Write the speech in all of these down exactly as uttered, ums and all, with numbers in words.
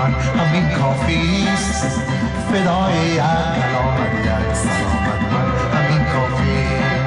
من همین کافی است فدای یک کلام یک سلامت من همین کافی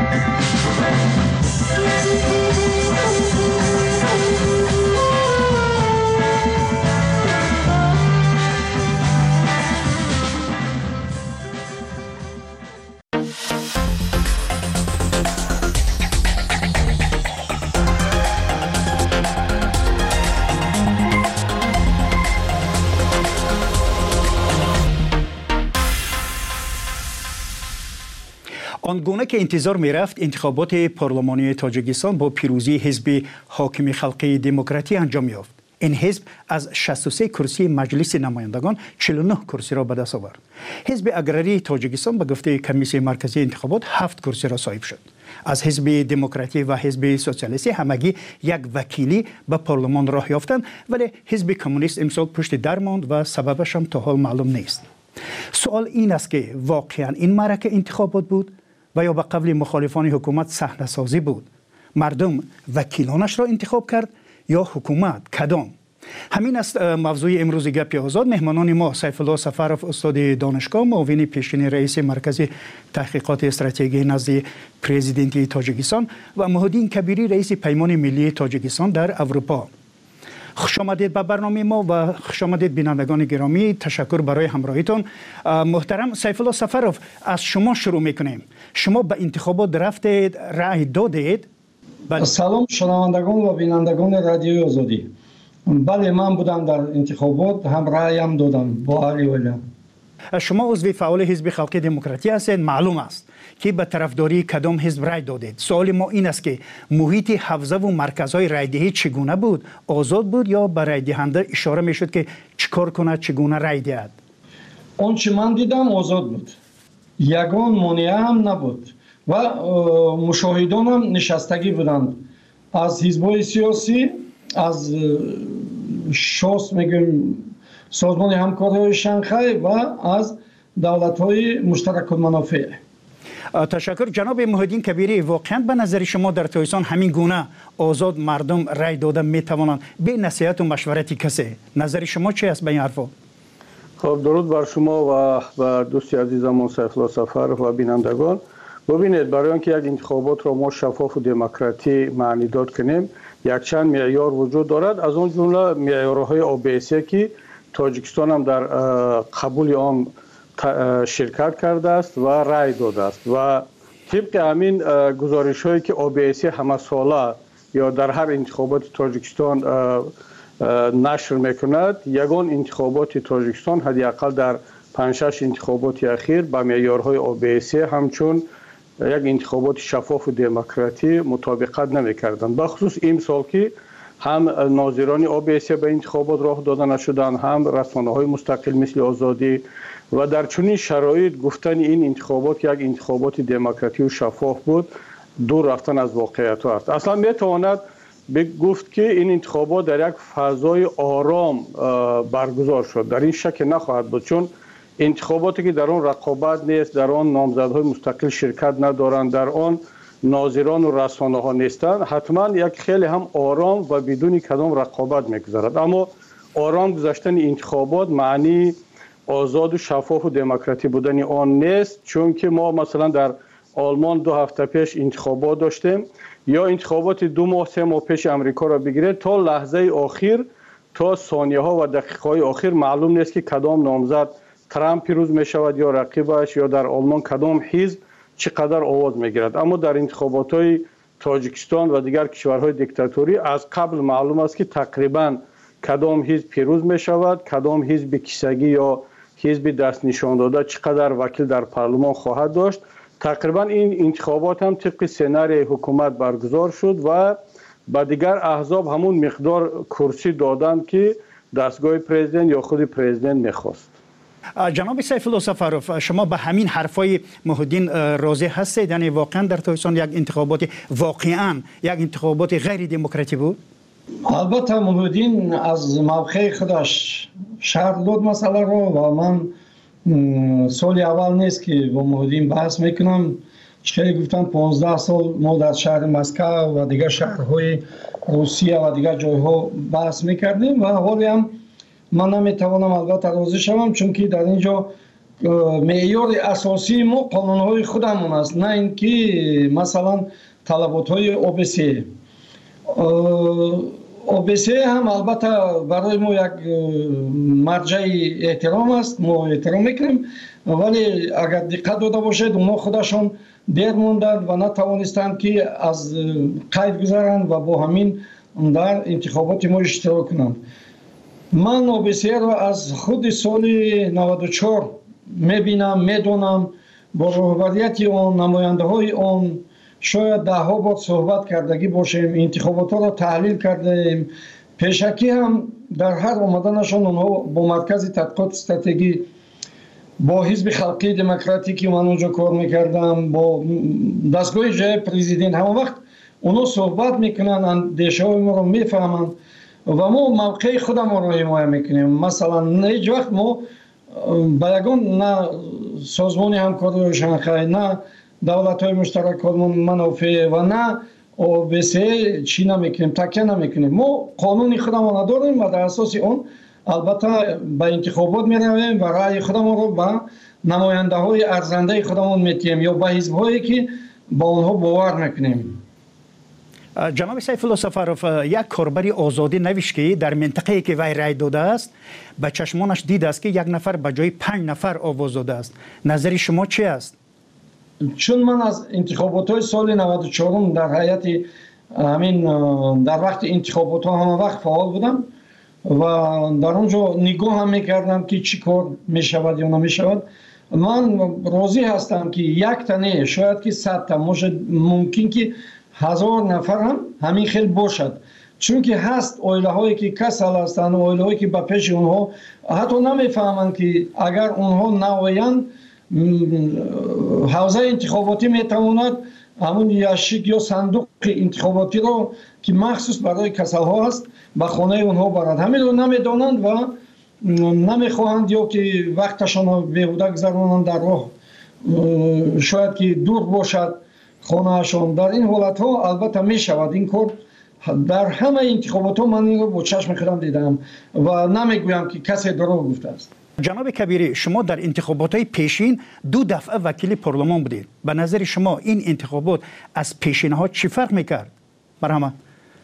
آنگونه که انتظار می رفت انتخابات پارلمانی تاجیکستان با پیروزی حزب حاکم خلقی دموکراتی انجام یافت. این حزب از شصت و سه کرسی مجلس نمایندگان چهل و نه کرسی را به دست آورد. حزب اگراری تاجیکستان به گفته کمیسیون مرکزی انتخابات هفت کرسی را صاحب شد. از حزب دموکراتی و حزب سوسیالیستی همگی یک وکیلی به پارلمان راه یافتند، ولی حزب کمونیست امسال پشت در ماند و سببش هم تا حال معلوم نیست. سوال این است که واقعا این معرکه انتخابات بود و یا به قول مخالفان حکومت صحنه سازی بود؟ مردم وکیلانش را انتخاب کرد یا حکومت؟ کدام؟ همین است موضوع امروز گپ آزاد. مهمانان ما سیف الله سفرов استاد دانشگاه، معاون پیشین رئیس مرکز تحقیقات استراتژی نزد پرزیدنت تاجیکستان و محمدین کبیری رئیس پیمان ملی تاجیکستان در اروپا. خوش آمدید به برنامه ما و خوش آمدید بینندگان گرامی. تشکر برای همراهیتون. محترم سیف الله سفرов، از شما شروع میکنیم. شما به انتخابات رفتید، رأی دادید؟ بله. سلام شنوندگان و بینندگان رادیوی آزادی. بله، من بودم در انتخابات، هم رأیم دادم با علی ولی. شما عضو فعال حزب خلقی دموکراتی هستید. معلوم است که به طرفداری کدام حزب رای دادید. سوال ما این است که محیط حوزه و مرکزهای رایدهی چگونه بود؟ آزاد بود یا به رای دهنده اشاره میشد که چیکار کنه، چگونه رای دهد؟ آنچه من دیدم آزاد بود، یگان مانع هم نبود و مشاهدان هم نشستگی بودند از حزب‌های سیاسی، از شاس میگیم سازمان همکاری شانگهای و از دولت‌های مشترک المنافع. تشکر. جناب محمدین کبیری، واقعا به نظر شما در تاجیکستان همین گونه آزاد مردم رای دادن میتوانند به نصیحت و مشورت کسی؟ نظر شما چی است به این حرفا؟ خب درود بر شما و و دوستی عزیزم سیف الله سفرov و بینندگان. ببینید، برای اینکه یک انتخابات را ما شفاف و دموکراتی معنی داد کنیم، یک چند معیار وجود دارد. از اون جمله معیارهای او بی سی که تاجیکستان هم در قبول آن شرکت کرده است و رای داده است و طبق همین گزارش هایی که او بی سی همه ساله یا در هر انتخابات تاجیکستان نشر میکند، یگان انتخابات تاجیکستان حداقل در پنج شش انتخابات اخیر با معیارهای او بی سی همچون یک انتخابات شفاف و دموکراتی مطابقت نمیکردند. بخصوص این سال که هم ناظران او بی سی به انتخابات راه داده نشدند، هم رسانه‌های مستقل مثل آزادی، و در چنین شرایط گفتن این انتخابات یک انتخابات دموکراتی و شفاف بود دور رفتن از واقعیت است. اصلا میتواند گفت که این انتخابات در یک فضای آرام برگزار شد. در این شک نخواهد بود، چون انتخاباتی که در آن رقابت نیست، در آن نامزدهای مستقل شرکت ندارند، در آن ناظران و رسانه ها نیستند، حتما یک خیلی هم آرام و بدون کدام رقابت میگذرد. اما آرام گذشتن انتخابات معنی آزاد و شفاف و دموکراتی بودن آن نیست، چون که ما مثلا در آلمان دو هفته پیش انتخابات داشتیم، یا انتخابات دو ماه سه ماه پیش امریکا را بگیرید، تا لحظه آخر، تا ثانیه ها و دقیقه های آخر معلوم نیست که کدام نامزد ترامپ پیروز می شود یا رقیبش، یا در آلمان کدام حزب چقدر آواز می گیرد. اما در انتخابات های تاجیکستان و دیگر کشورهای دیکتاتوری از قبل معلوم است که تقریبا کدام حزب پیروز می شود، کدام حزب کیسگی یا حزب دست نشان داده چقدر وکیل در پارلمان خواهد داشت. تقریبا این انتخابات هم طبق سناریوی حکومت برگزار شد و با دیگر احزاب همون مقدار کرسی دادند که دستگاه پرزیدنت یا خود پرزیدنت میخواست. جناب سیف الله سفرov، شما به همین حرفای محمدین راضی هستید؟ یعنی واقعا در تاجیکستان یک انتخابات واقعا یک انتخابات غیر دموکراتی بود؟ البته محمدین از موقع خودش شرح داد مسئله رو و من سال اول نیست که با محمدین بحث میکنم. چه گفتم پانزده سال ما در شهر مسکو و دیگر شهرهای روسیه و دیگر جایها بحث میکردیم و حالی هم من نمیتوانم البته راضی شوم، چون که در اینجا معیار اساسی ما قانونهای خودمون است، نه اینکه مثلا طلبات‌های او بی سی. او بی سی هم البته برای ما یک مرجع احترام است، ما احترام میکنیم، ولی اگر دقت داده باشید اونا خودشون دیر موندند و نتوانستند که از قید گذرند و با همین در انتخابات ما اشتراک کنند. من او بی سی را از خود سال نود و چهار میبینم، میدونم، با رهبریت آن، نماینده های آن شاید ده ها بار صحبت کردگی باشیم، انتخابات را تحلیل کردیم. پیشکی هم در هر آمدنشان اونها با مرکز تحقیقات استراتژی، با حزب خلقی دموکراتیکی من اونجا کار میکردم، با دستگاه جای پرزیدنت، همه وقت اونا صحبت میکنن، اندیشه های ما رو میفهمن و ما موقع خودم رو حمایت میکنیم. مثلا هیچ وقت ما با یگان نه سازمان همکاری شانگهای، نه دولت های مشترک منافع و نه او بی سی چی نمیکنیم، تکیه نمیکنیم. ما قانون خودمون داریم و در اساس اون البته به انتخابات میرویم و رأی خودمون رو به نماینده های ارزنده خودمون میتیم یا به حزب هایی که با اونها باور میکنیم. جناب سیف الله سفروف، یک کاربری آزادی نوشت که در منطقه‌ای که وی رای داده است به چشمانش دیده است که یک نفر به جای پنج نفر آواز داده است. نظر شما چی است؟ چون من از انتخابات های سال نود و چهار در هیئت همین در وقت انتخابات ها همه وقت فعال بودم و در اونجا نگاه هم میکردم که چی کار میشود یا نمیشود. من راضی هستم که یک تنه شاید که صد تا ممکن که هزار نفر هم همین خیلی باشد، چون که هست اویله هایی که کسل هستند، اویله هایی که به پیش اونها حتی نمیفهمند که اگر اونها نویند حوزه انتخاباتی میتواند همون یاشیک یا صندوق انتخاباتی رو که مخصوص برای کسل ها است به خانه اونها برند. همین رو نمیدانند و نمیخواهند یا که وقتشان رو بیهوده گذرانند در راه، شاید که دور باشد خانهشان. در این حالت ها البته می شود این کار. در همه انتخابات ها من این رو با چشم خودم دیدم و نمیگویم که کسی دروغ گفته است. جناب کبیری، شما در انتخابات های پیشین دو دفعه وکیل پارلمان بودید. به نظر شما این انتخابات از پیشین ها چی فرق میکرد؟ مرحمت.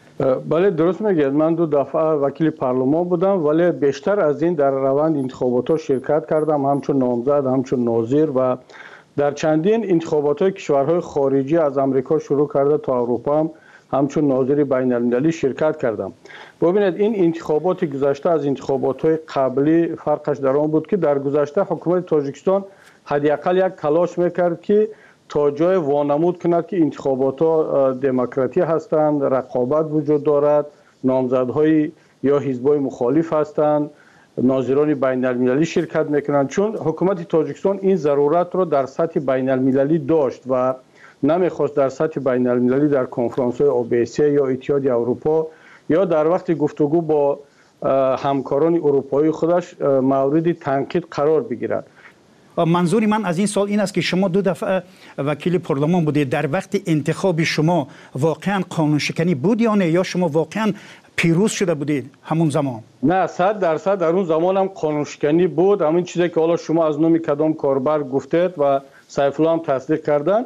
بله درست میگید، من دو دفعه وکیل پارلمان بودم ولی بیشتر از این در روند انتخابات ها شرکت کردم، همچون نامزد، همچون ناظر و در چندین انتخابات های کشورهای خارجی از امریکا شروع کرده تا اروپا هم همچون ناظر بین المللی شرکت کردم. ببینید این انتخابات گذشته از انتخابات های قبلی فرقش در آن بود که در گذشته حکومت تاجیکستان حداقل یک تلاش میکرد که تا جای وانمود کند که انتخابات ها دموکراتی هستند، رقابت وجود دارد، نامزدهای یا حزبای مخالف هستند، ناظران بین المللی شرکت میکنند. چون حکومت تاجیکستان این ضرورت رو در سطح بین المللی داشت و نمیخواست در سطح بین المللی در کنفرانس های او بی سی یا اتحاد اروپا یا در وقت گفتگو با همکاران اروپایی خودش مورد تنقید قرار بگیرد. منظور من از این سال این است که شما دو دفعه وکیل پارلمان بودید. در وقت انتخاب شما واقعا قانون شکنی بود یا نه، یا شما واقعا پیروز شده بودید همون زمان؟ نه، صد درصد در اون زمان هم قانون شکنی بود. همین چیزی که حالا شما از نام کدام کاربر گفتید و سیف الله هم تصدیق کردن،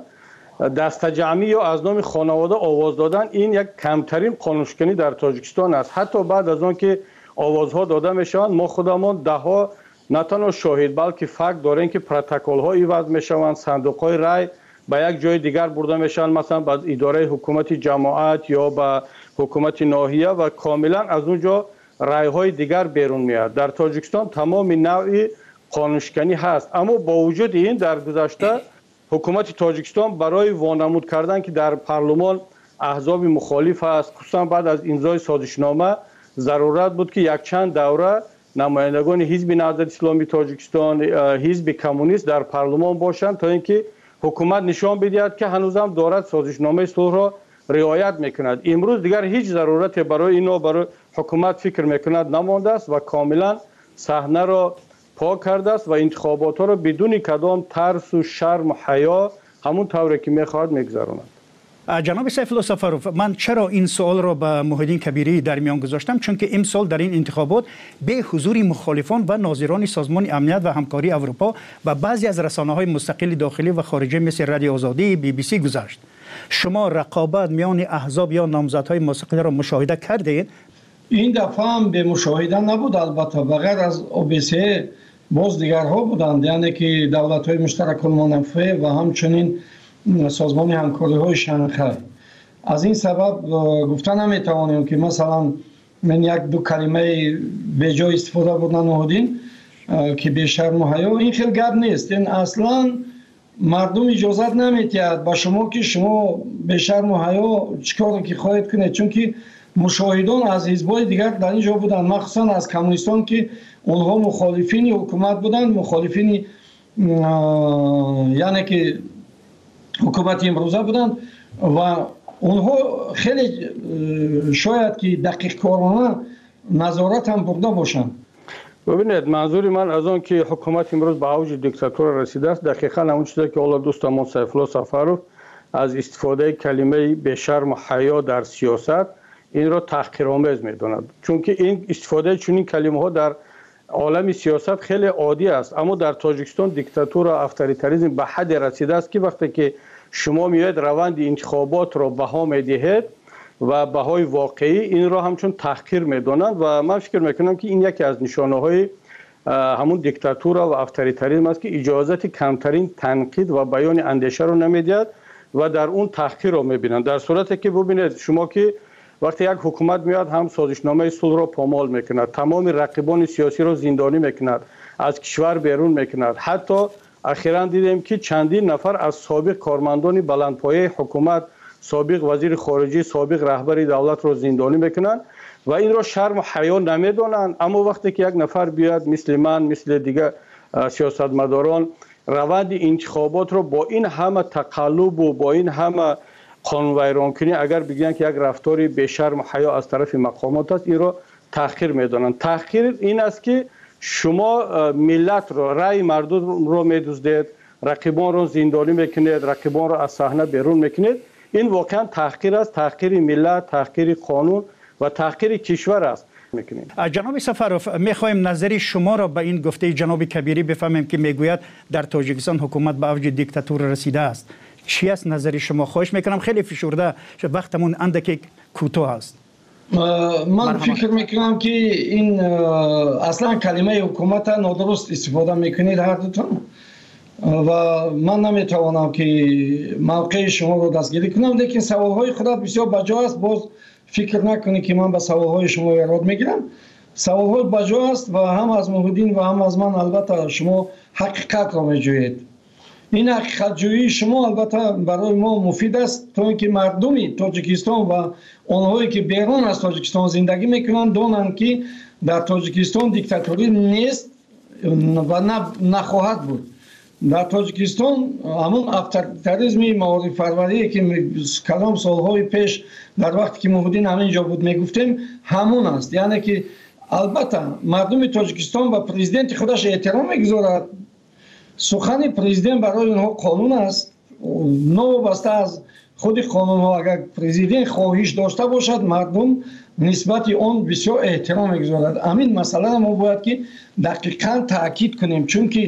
دست جمعی یا از نام خانواده آواز دادن این یک کمترین قانون شکنی در تاجیکستان است. حتی بعد از آن که آوازها داده میشوند ما خودمان ده ها نه تنها شاهد بلکه فکت داریم که پروتکل ها ایواز میشوند، صندوق های رای به یک جای دیگر برده میشن، مثلا به اداره حکومت جماعت یا به حکومت ناحیه و کاملا از اونجا رای های دیگر بیرون میاد. در تاجیکستان تمام نوع قانون شکنی هست، اما با وجود این در گذشته حکومت تاجیکستان برای وانمود کردن که در پارلمان احزاب مخالف است، خصوصا بعد از امضای سازشنامه ضرورت بود که یک چند دوره نمایندگان حزب نهضت اسلامی تاجیکستان، حزب کمونیست در پارلمان باشند تا اینکه حکومت نشان بدهد که هنوزم دارد سازشنامه صلح را رعایت میکند. امروز دیگر هیچ ضرورت برای اینو برای حکومت فکر میکند نمانده است و کاملا صحنه را پاک کرده است و انتخابات ها را بدون کدام ترس و شرم و حیا همون طوری که میخواهد میگذراند. جناب سیف الله سفروف، من چرا این سوال را به محیدین کبیری در میان گذاشتم؟ چون که امسال در این انتخابات به حضور مخالفان و ناظران سازمان امنیت و همکاری اروپا و بعضی از رسانه‌های مستقل داخلی و خارجی مثل رادیو آزادی، بی بی سی گذشت. شما رقابت میان احزاب یا نامزدهای مستقل را مشاهده کردید؟ این دفعه هم به مشاهده نبود، البته بغیر از او بی سی باز دیگرها بودند، یعنی که دولت‌های مشترک المنافع و همچنین سازمان همکاری های شانگهای. از این سبب گفتن نمیتوانیم که مثلا من یک دو کلمه به جای استفاده بودن نهادین که به شرم و حیا، این خیلی گپ نیست. این اصلا مردم اجازت نمیتید با شما که شما به شرم و حیا چیکار که خواهید کنید، چون که مشاهدان از حزب‌های دیگر در اینجا بودند، مخصوصا از کمونیستان که اونها مخالفین حکومت بودند، مخالفین یعنی که حکومت امروزه بودند و اونها خیلی شاید که دقیق کارانه نظارت هم برده باشند. ببینید، منظور من از آن که حکومت امروز به اوج دیکتاتور رسیده است، دقیقاً همون چیزی که اول دوستمون سیف الله سفروف از استفاده کلمه به شرم و حیا در سیاست این را تحقیرآمیز می‌داند، چون که این استفاده چنین کلمه‌ها در عالم سیاست خیلی عادی است. اما در تاجیکستان دیکتاتور و افطاریتاریسم به حد رسیده است که وقتی که شما میاید روند انتخابات را بها میدهید و بهای واقعی این را همچون تحقیر میدانند و من فکر میکنم که این یکی از نشانه های همون دیکتاتور و افطاریتاریسم است که اجازت کمترین تنقید و بیان اندیشه را نمیدهد و در اون تحقیر را میبینند. در صورتی که ببینید شما که وقتی یک حکومت میاد هم سازشنامه صلح را پامال میکند، تمام رقیبان سیاسی را زندانی میکند، از کشور بیرون میکند. حتی اخیراً دیدیم که چندین نفر از سابق کارمندان بلندپایه حکومت، سابق وزیر خارجه، سابق رهبر دولت را زندانی میکنند و این را شرم و حیا نمیدانند. اما وقتی که یک نفر بیاد مثل من، مثل دیگر سیاستمداران روند انتخابات را با این همه تقلب و با این همه قانون ویرانکنی اگر بگن که یک رفتاری به شرم و حیا از طرف مقامات است، این را تحقیر میدانند. تحقیر این است که شما ملت را، رأی مردم را میدزدید، رقیبان را زندانی میکنید، رقیبان را از صحنه بیرون میکنید. این واقعا تحقیر است، تحقیر ملت، تحقیر قانون و تحقیر کشور است. جناب سفروف، میخوایم نظر شما را به این گفته جناب کبیری بفهمیم که میگوید در تاجیکستان حکومت به اوج دیکتاتور رسیده است. چی است نظر شما؟ خواهش میکنم، خیلی فشرده وقتمون اندکی کوتاه است. من فکر میکنم که این اصلا کلمه حکومت نادرست استفاده میکنید هر دوتون و من نمیتوانم که موقع شما رو دستگیری کنم، لیکن سوالهای خودت بسیار بجا است. باز فکر نکنید که من به سوالهای شما ایراد میگیرم. سوالهای بجا است و هم از محیدین و هم از من البته شما حقیقت را میجویید. این حقیقت جویی شما البته برای ما مفید است تا اینکه مردمی تاجیکستان و آنهایی که بیرون از تاجیکستان زندگی میکنند دانند که در تاجیکستان دیکتاتوری نیست و نخواهد بود. در تاجیکستان همون افطاریتاریسم معارف پروری که کلام سالهای پیش در وقتی که محیدین همینجا بود میگفتیم همون است. یعنی که البته مردم تاجیکستان و پرزیدنت خودش احترام میگذارد. سخن پرزیدنت برای اونها قانون است، نوابسته از خود قانون ها. اگر پرزیدنت خواهش داشته باشد مردم نسبت آن بسیار احترام میگذارد. همین مسئله ما باید که دقیقاً تاکید کنیم، چون که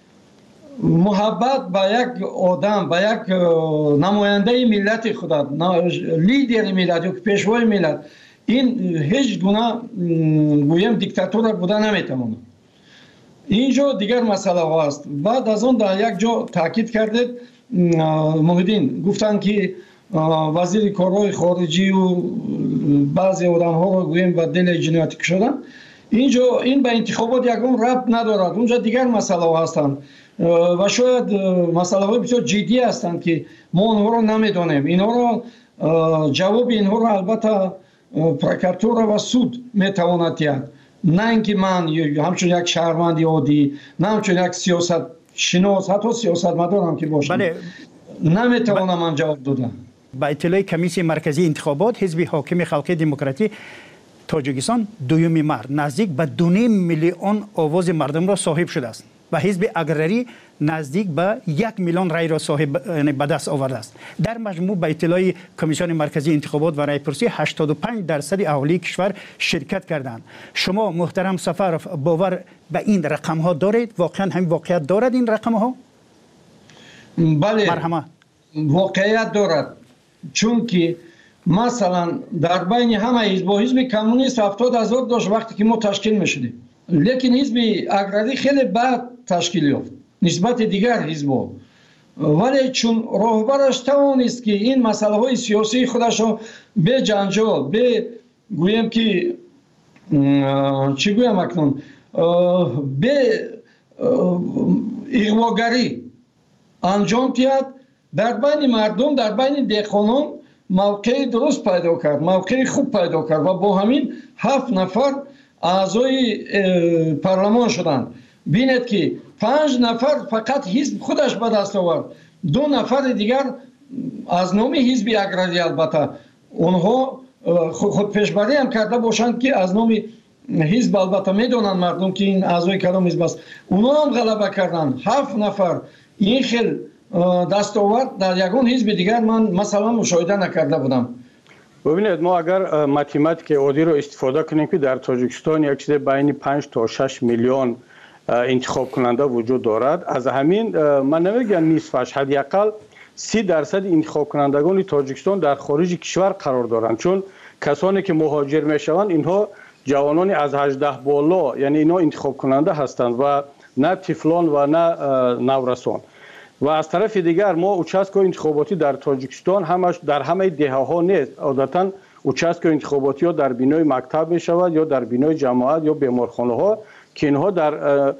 محبت با یک آدم، با یک نماینده ملت خود، لیدر ملت یا پیشوای ملت، این هیچ گونه گویم دیکتاتور بوده نمیتونه. اینجا دیگر مسئله ها است. بعد از اون در یک جا تاکید کردید محیدین، گفتن که وزیر کارهای خارجی و بعضی آدم ها رو گویم به دل جنایتی کشیدن. اینجا این به انتخابات یکم ربط ندارد، اونجا دیگر مسئله ها هستند و شاید مسئله های بسیار جدی هستند که ما اونها رو نمیدانیم. اینها رو جواب اینها رو البته پروکراتور و سود میتواند دهد، نه اینکه من همچون یک شهروند عادی، نه همچون یک سیاست شناس، حتی سیاستمدارم که باشم، بله. نمیتوانم من جواب دادم. با اطلاع کمیسیون مرکزی انتخابات، حزب حاکم خلقی دموکراتی تاجیکستان دوم مارس نزدیک به دو نیم میلیون آواز مردم را صاحب شده است. و حزب اگرری نزدیک به یک میلیون رای را صاحب یعنی به دست آورده است. در مجموع به اطلاع کمیسیون مرکزی انتخابات و رایپرسی هشتاد و پنج درصد اهالی کشور شرکت کردند. شما محترم سفرов باور به این رقم ها دارید؟ واقعا همین واقعیت دارد این رقم ها؟ بله، مرحمت. واقعیت دارد، چون که مثلا در بین همه حزب و حزب کمونیست هفتاد هزار داشت وقتی که ما تشکیل میشدیم، لیکن حزب اگرری خیلی بعد تشکیل یافت نسبت دیگر حزب‌ها، ولی چون راهبرش توانست که این مسئله های سیاسی خودش را به جنجال، به گویم که چی گویم اکنون، به اغواگری انجام دهد، در بین مردم، در بین دهقانان موقع درست پیدا کرد، موقع خوب پیدا کرد و با همین هفت نفر اعضای پارلمان شدند. بینید که پنج نفر فقط حزب خودش به دست آورد، دو نفر دیگر از نام حزب اگرری، البته اونها خود پیشبری هم کرده باشند که از نام حزب، البته میدونن مردم که این اعضای کدام حزب است، اونها هم غلبه کردند. هفت نفر این خیل دستاورد در یگان حزب دیگر من مثلا مشاهده نکرده بودم. ببینید، ما اگر ماتماتیک عادی رو استفاده کنیم که در تاجیکستان یک چیز بین پنج تا شش میلیون انتخاب کننده وجود دارد، از همین من نمیگم نصفش، حداقل سی درصد انتخاب کنندگان تاجیکستان در خارج کشور قرار دارند، چون کسانی که مهاجر میشوند اینها جوانان از هجده بالا، یعنی اینا انتخاب کننده هستند و نه طفلان و نه نورسان. و از طرف دیگر ما اوچسکو انتخاباتی در تاجیکستان همش در همه دهه ها نیست، عادتا اوچسکو انتخاباتی ها در بینای مکتب می شود یا در بینای جماعت یا بیمارخانه ها که اینها در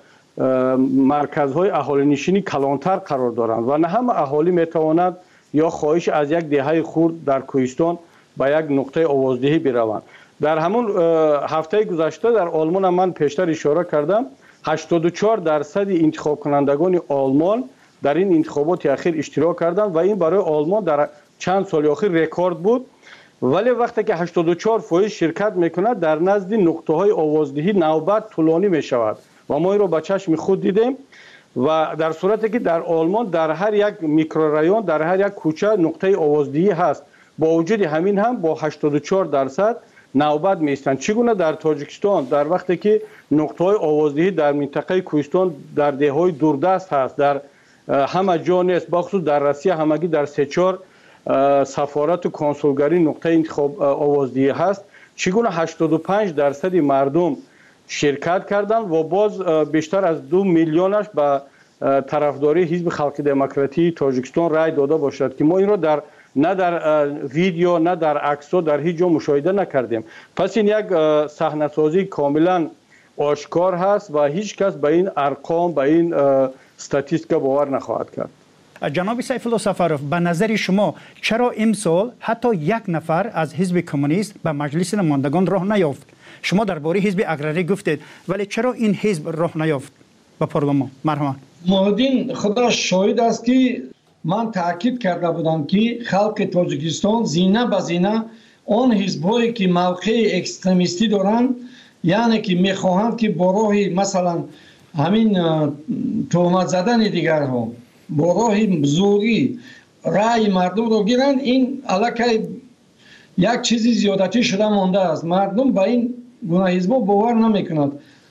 مرکزهای اهالی نشینی کلانتر قرار دارند و نه همه اهالی می تواند یا خواهش از یک دهه خورد در کوهستان به یک نقطه آوازدهی بروند. در همون هفته گذشته در آلمان من پیشتر اشاره کردم، هشتاد و چهار درصد انتخاب کنندگان آلمان در این انتخابات اخیر اشتراک کردند و این برای آلمان در چند سال اخیر رکورد بود. ولی وقتی که هشتاد و چهار فایز شرکت میکند، در نزد نقطه های آوازدهی نوبت طولانی می شود و ما این رو با چشم خود دیدیم. و در صورتی که در آلمان در هر یک میکرورایون، در هر یک کوچه نقطه آوازدهی هست، با وجود همین هم با هشتاد و چهار درصد نوبت میستند. چگونه در تاجیکستان در وقتی که نقطه های آوازدهی در منطقه کوهستان در دههای دوردست هست، در همه جا نیست، بخصوص در روسیه همگی در سه چهار سفارت و کنسولگری نقطه انتخاب آوازدهی هست، چگونه هشتاد و پنج درصد مردم شرکت کردند و باز بیشتر از دو میلیونش به طرفداری حزب خلق دموکراتی تاجیکستان رای داده باشد که ما این را در نه در ویدیو نه در عکس‌ها در هیچ جا مشاهده نکردیم. پس این یک صحنه‌سازی کاملا آشکار هست و هیچ کس به این ارقام، به این استاتیستیکا باور نخواهد کرد. جناب سیف الله سفرов، به نظر شما چرا امسال حتی یک نفر از حزب کمونیست به مجلس نمایندگان راه نیافت؟ شما درباره حزب اگرری گفتید، ولی چرا این حزب راه نیافت به پارلمان؟ مرحبا. محمدین خدا شاهد است که من تاکید کرده بودم که خلق تاجیکستان زینه به زینه آن حزب‌هایی که موقع اکستریمیستی دارند، یعنی که میخواهند که با راه مثلا همین تهمت زدن دیگرها، با راه زوری رای مردم رو گیرند، این علاقه یک چیزی زیادتی شده مانده است. مردم به این گونه حزب‌ها باور نمی‌کنند.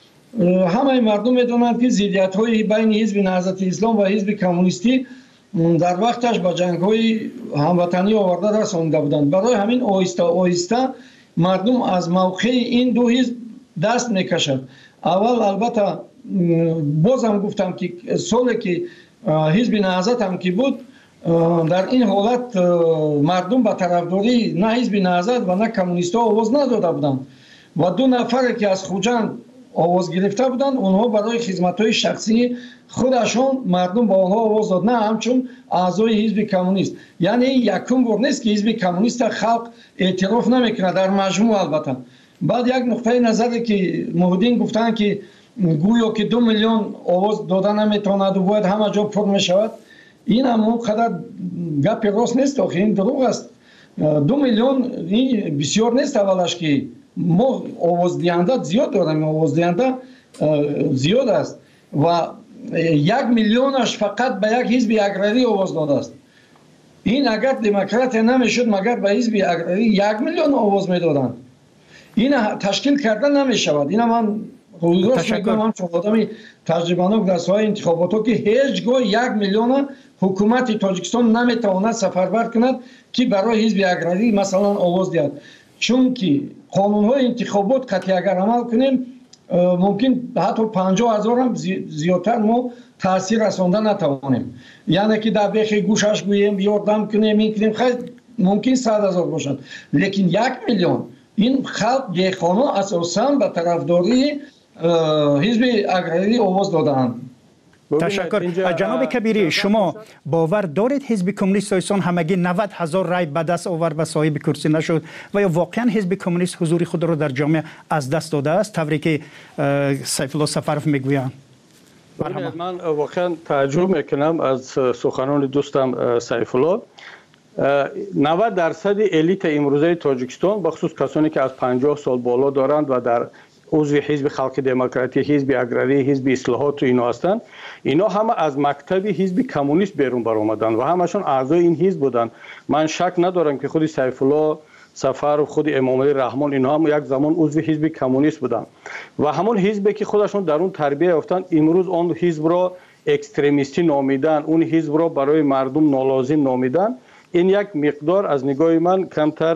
همه مردم می‌دونند که ضدیت‌های بین حزب نهضت اسلام و حزب کمونیستی در وقتش با جنگ‌های هموطنی آورده رسانده بودند. برای همین آهسته آهسته مردم از موقع این دو حزب دست می‌کشند. اول البته بازم گفتم که سالی که حزب نهضت هم که بود، در این حالت مردم به طرفداری نه حزب نهضت و نه کمونیست‌ها آواز نداده بودند و دو نفر که از خوجند آواز گرفته بودند، اونها برای خدمت‌های شخصی خودشون مردم با آنها آواز داد، نه همچون اعضای حزب کمونیست. یعنی یکم بار نیست که حزب کمونیست خلق اعتراف نمیکنه در مجموع. البته بعد یک نقطه نظری که محمدین گفتن که گویا که دو میلیون آواز دادن نمیتواند و باید همه جا پر میشود، این هم اونقدر گپ راست نیست، آخه این دروغ است. دو میلیون این بسیار نیست. اولش که ما آواز دهنده زیاد داریم، آواز دهنده زیاد است و یک میلیونش فقط به یک حزب اگراری آواز داده است. این اگر دموکراتیا نمیشد مگر به حزب اگراری یک میلیون آواز میدادند. این تشکیل کردن نمیشود. این من رویداد میگم، هم چون آدمی تجربه‌ناک در ساحه انتخابات که هیچگاه یک میلیون حکومت تاجیکستان نمیتواند سفربر کند که برای حزب اگراری مثلا آواز دهد. چون که قانون‌های انتخابات قطعی اگر عمل کنیم ممکن حتی پنجاه هزار هم زیادتر ما تاثیر رساندن نتوانیم. یعنی که در بیخ گوشش گوییم یاردم کنیم این کنیم خیلی ممکن صد هزار باشند، لیکن یک میلیون این خلق دیخانه اساساً به طرفداری حزب اگراری آواز دادند. تشکر. جناب کبیری، شما باور دارید حزب کمونیست تاجیکستان همگی نود هزار رای به دست آورد و صاحب کرسی نشد و یا واقعا حزب کمونیست حضور خود را در جامعه از دست داده است طوری که سیف الله سفرف میگویند؟ من واقعا تعجب میکنم از سخنان دوستم سیف الله. نود درصد الیت امروزه تاجیکستان بخصوص کسانی که از پنجاه سال بالا دارند و در عضو حزب خلق دموکراتی، حزب اگراری، حزب اصلاحات و اینا هستند، اینا همه از مکتب حزب کمونیست بیرون برآمدن و همشون اعضای این حزب بودن. من شک ندارم که خود سیف الله سفر و خود امام علی رحمان اینا هم یک زمان عضو حزب کمونیست بودن و همون حزبی که خودشون در اون تربیت یافتن امروز اون حزب را اکستریمیستی نامیدن، اون حزب را برای مردم نالازم نامیدن. این یک مقدار از نگاه من کمتر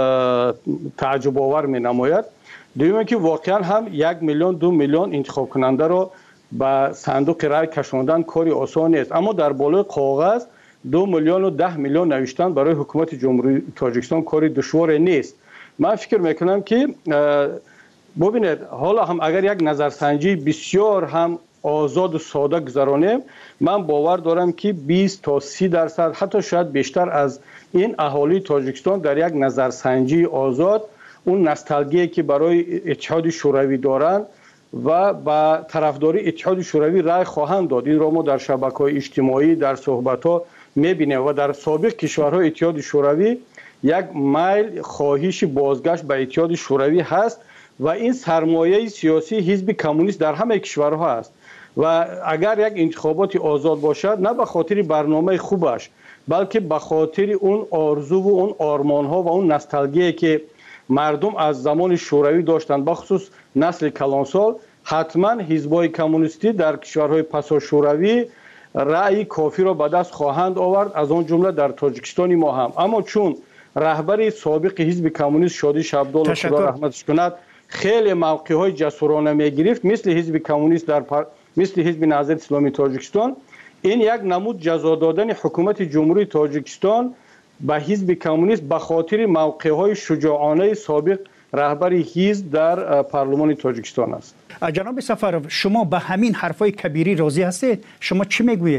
تعجب آور می نماید. دویمه که واقعا هم یک میلیون دو میلیون انتخاب کننده را به صندوق رای کشاندن کاری آسان نیست، اما در بالای کاغذ دو میلیون و ده میلیون نوشتن برای حکومت جمهوری تاجیکستان کاری دشوار نیست. من فکر میکنم که ببینید حالا هم اگر یک نظرسنجی بسیار هم آزاد و ساده گذرانیم، من باور دارم که بیست تا سی درصد حتی شاید بیشتر از این اهالی تاجیکستان در یک نظرسنجی آزاد اون نوستالژی که برای اتحاد شوروی دارند و با طرفداری اتحاد شوروی رای خواهند داد. این را ما در شبکه‌های اجتماعی در صحبت‌ها می‌بینیم و در سابق کشورهای اتحاد شوروی یک میل خواهش بازگشت به اتحاد شوروی هست و این سرمایه سیاسی حزب کمونیست در همه کشورها است و اگر یک انتخابات آزاد باشد نه به خاطر برنامه خوبش بلکه به خاطر اون آرزو و اون آرمان‌ها و اون نوستالژی که مردم از زمان شوروی داشتند، بخصوص نسل کلانسال، حتما حزب‌های کمونیستی در کشورهای پسا شوروی رأی کافی را به دست خواهند آورد، از آن جمله در تاجیکستان ما هم. اما چون رهبر سابق حزب کمونیست شادی شبدال خدا رحمتش کند خیلی موقع‌های جسورانه می‌گرفت، مثل حزب کمونیست در پر... مثل حزب نهضت اسلامی تاجیکستان، این یک نمود جزا دادن حکومت جمهوری تاجیکستان به حزب کمونیست به خاطر موقع‌های شجاعانه سابق رهبر حزب در پارلمان تاجیکستان است. جناب سفرов شما به همین حرفای کبیری راضی هستید؟ شما چی میگویید؟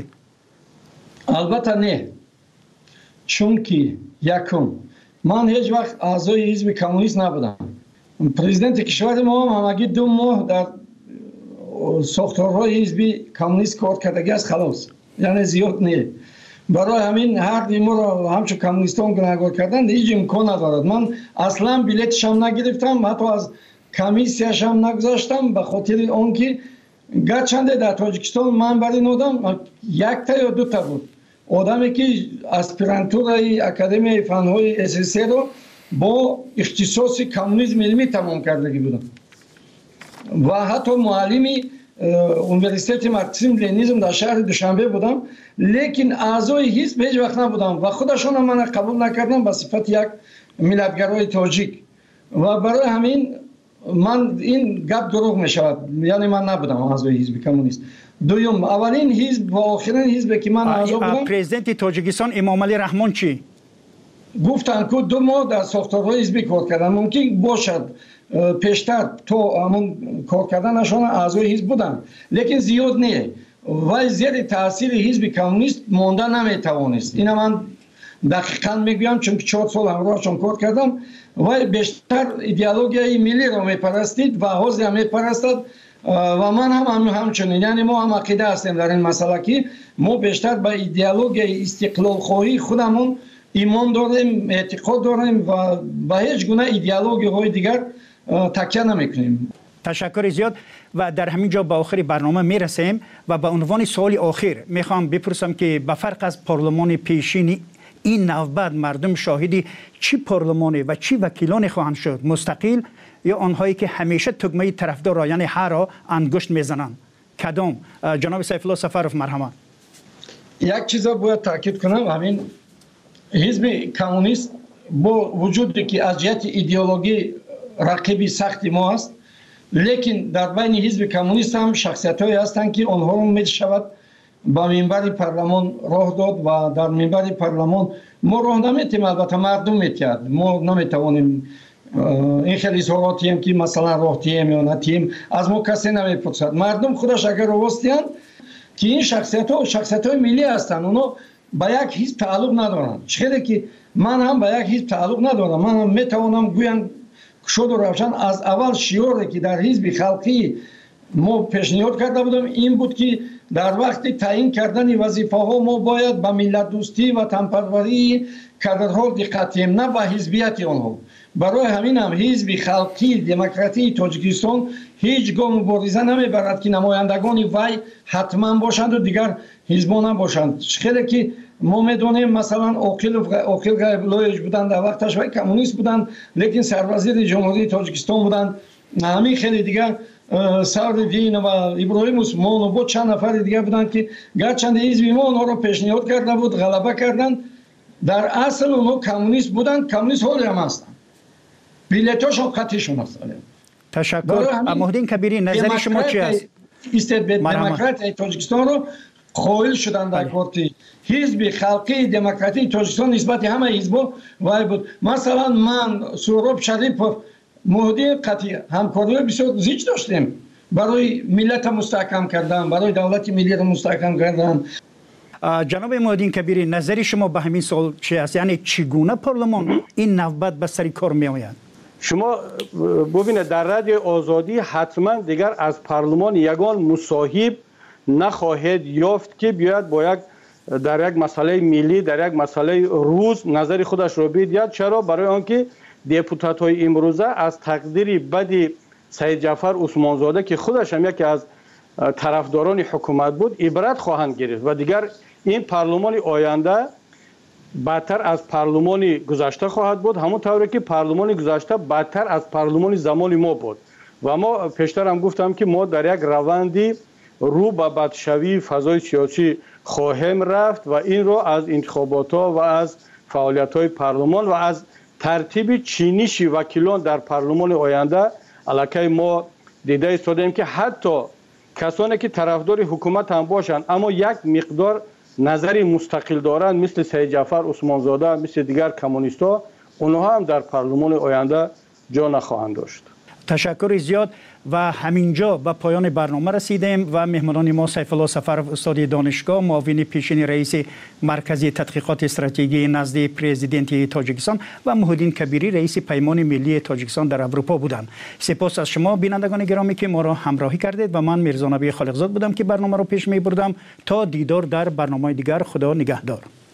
البته نه. چون که یکم من هیچ وقت اعضای حزب کمونیست نبودم. پرزیدنت کشور ما هم همگی دو ماه در ساختارهای حزب کمونیست کار کردگی است خلاص. یعنی زیاد نه. برای همین هر دیمو را همچون کمونیستان گناهکار کردن هیچ امکان ندارد. من اصلا بلیتش هم نگرفتم، حتی از کمیسیاش هم نگذاشتم به خاطر آنکه گرچنده در تاجیکستان من برای این آدم یک تا یا دو تا بود آدمی که اسپیرانتورای اکادمی فنهای اس اس رو با اختصاص کمونیسم علمی تمام کردگی بودم و حتی معلمی اونیورسیته مارکسیسم لنینیسم در شهر دوشنبه بودم، لیکن اعضای حزب هیچ وقت نبودم و خودشون من قبول نکردم به صفت یک ملتگرای تاجیک و برای همین من این گپ دروغ می شود، یعنی من نبودم اعضای حزب کمونیست. دوم اولین حزب و آخرین حزب که من اعضا بودم پرزیدنت تاجیکستان امام علی رحمان چی گفتن که دو ماه در ساختارهای حزبی کار کردن، ممکن باشد پیشتر تو همون کار کردنشان اعضای حزب بودن لیکن زیاد نه و زیر تاثیر حزب کمونیست مانده نمیتوانست. اینا من دقیقاً میگویم چون چهار سال همراهشان کار کردم و بیشتر ایدئولوژی ملی را میپرستید و حزب هم میپرستد و من هم همچنین، یعنی ما هم عقیده هستیم در این مسئله که ما بیشتر به ایدئولوژی استقلال خواهی خودمون ایمان داریم، اعتقاد داریم و به هیچ گونه ایدئولوژی های دیگر تکیه نمیکنیم. تشکر زیاد و در همین جا به آخر برنامه میرسیم و به عنوان سوال آخر میخوام بپرسم که به فرق از پارلمان پیشین این نوبت مردم شاهدی چی پارلمانی و چی وکیلان خواهند شد، مستقل یا آنهایی که همیشه تگمه طرفدار یعنی هر را انگشت میزنند؟ کدام؟ جناب سیف الله سفرов مرحمت. یک چیز باید تاکید کنم، همین حزب کمونیست با وجودی که از جهت ایدئولوژی رقیبی سختی ما است، لیکن در بین حزب کمونیست هم شخصیت هایی هستند که آنها رو می شود با منبر پارلمان راه داد و در منبر پارلمان ما راه نمیتیم، البته مردم میتید، ما نمیتوانیم این خیلی اظهاراتی هم که مثلا راه تیم یا نتیم از ما کسی نمیپرسد. مردم خودش اگر راستیان که این شخصیت ها شخصیت های ملی هستند، اونا به یک حزب تعلق ندارند. چه که من هم به یک حزب تعلق ندارم، من هم میتوانم گویم شد و روشن از اول شیوری که در حزب خلقی ما پیشنهاد کرده بودم این بود که در وقت تعیین کردن وظیفه ها ما باید به ملت دوستی و وطنپروری کادرها دقت کنیم، نه به حزبیت آنها. برای همین هم حزب خلقی دموکراتی تاجیکستان هیچ گام مبارزه نمیبرد که نمایندگان وی حتما باشند و دیگر حزبان نباشند. خیلی که ما میدونیم مثلا عاقل عاقل غیب‌الله بودند، در وقتش وی کمونیست بودند لیکن سروزیر جمهوری تاجیکستان بودند. همین خیلی دیگر سعدالدین و ابراهیم عثمان و بود چند نفر دیگر بودند که گرچند حزب ما اونها را پیشنهاد کرده بود غلبه کردند، در اصل اونها کمونیست بودند، کمونیست حالی هم هستند، بیلیتاشون قطعیشون هستند. تشکر. مهدین کبیری نظر شما چی است؟ استبداد دموکراتی تاجیکستان رو قائل شدند در پارتی حزب خلقی دموکراتی تاجیکستان نسبت همه حزب‌ها وای بود. مثلا من سهراب شریف مهدی قطعی همکاری بسیار زیاد داشتیم برای ملت مستحکم کردن، برای دولت ملی را مستحکم کردن. جناب مهدین کبیری نظر شما به همین سوال چی است؟ یعنی چگونه پارلمان این نوبت به سر کار می آید؟ شما ببینید در رادیو آزادی حتما دیگر از پارلمان یگان مصاحب نخواهد یافت که بیاید با یک در یک مسئله ملی در یک مسئله روز نظر خودش رو بدهد. چرا؟ برای آنکه دپوتات های امروزه از تقدیر بد سید جعفر عثمانزاده که خودش هم یکی از طرفداران حکومت بود عبرت خواهند گرفت و دیگر این پارلمان آینده بدتر از پارلمان گذشته خواهد بود، همون طوری که پارلمان گذشته بدتر از پارلمان زمان ما بود. و ما پیشتر هم گفتم که ما در یک روندی رو به بدشوی فضای سیاسی خواهیم رفت و این رو از انتخابات ها و از فعالیت های پارلمان و از ترتیب چینش وکیلان در پارلمان آینده علاکه ما دیده ایستادیم که حتی کسانی که طرفدار حکومت هم باشند اما یک مقدار نظری مستقل دارند مثل سید جعفر عثمانزاده مثل دیگر کمونیست‌ها، اونها هم در پارلمان آینده جا نخواهند داشت. تشکر زیاد و همینجا به پایان برنامه رسیدیم و مهمانان ما سیف الله سفرov استاد دانشگاه معاون پیشین رئیس مرکز تحقیقات استراتژی نزد پرزیدنت تاجیکستان و مهدین کبیری رئیس پیمان ملی تاجیکستان در اروپا بودند. سپاس از شما بینندگان گرامی که ما را همراهی کردید و من میرزا نبی خالقزاد بودم که برنامه را پیش می بردم. تا دیدار در برنامه دیگر، خدا نگهدار.